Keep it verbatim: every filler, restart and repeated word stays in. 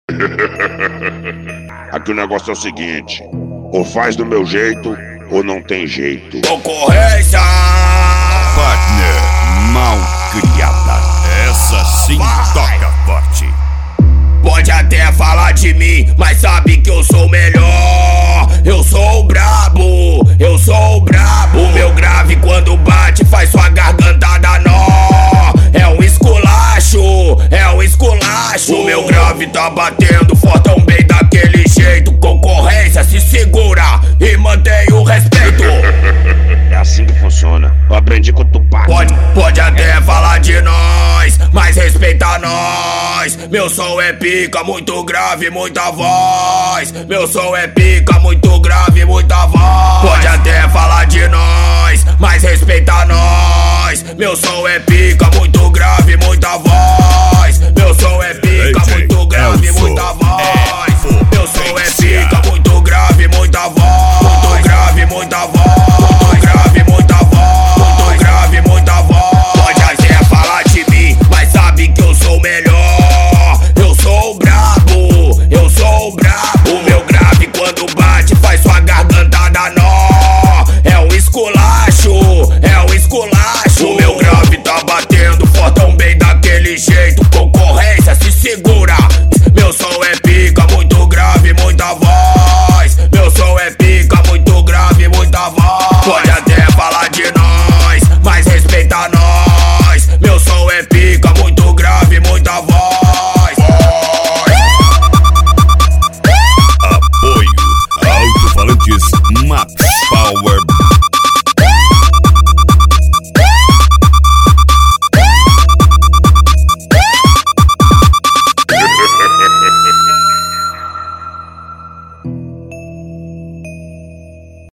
Aqui o negócio é o seguinte: ou faz do meu jeito, ou não tem jeito. Concorrência! Partner mal criada. Essa sim toca forte. Pode até falar de mim, mas sabe que eu sou o melhor. Eu sou o brabo, eu sou o brabo. O meu grave quando bate faz sua garganta dar nó. É um esculacho, é um esculacho. O meu grave tá batendo fortão bem daquele jeito. Concorrência, se segura e mantém o respeito. É assim que funciona, eu aprendi com o Tupac. Pode, pode até falar de nós, mas respeita nós. Meu som é pica, muito grave, muita voz. Meu som é pica, muito grave, muita voz. Pode até falar de nós, mas respeita nós. Meu som é pica, muito grave, muita voz. Meu som é pica, muito grave, muita voz.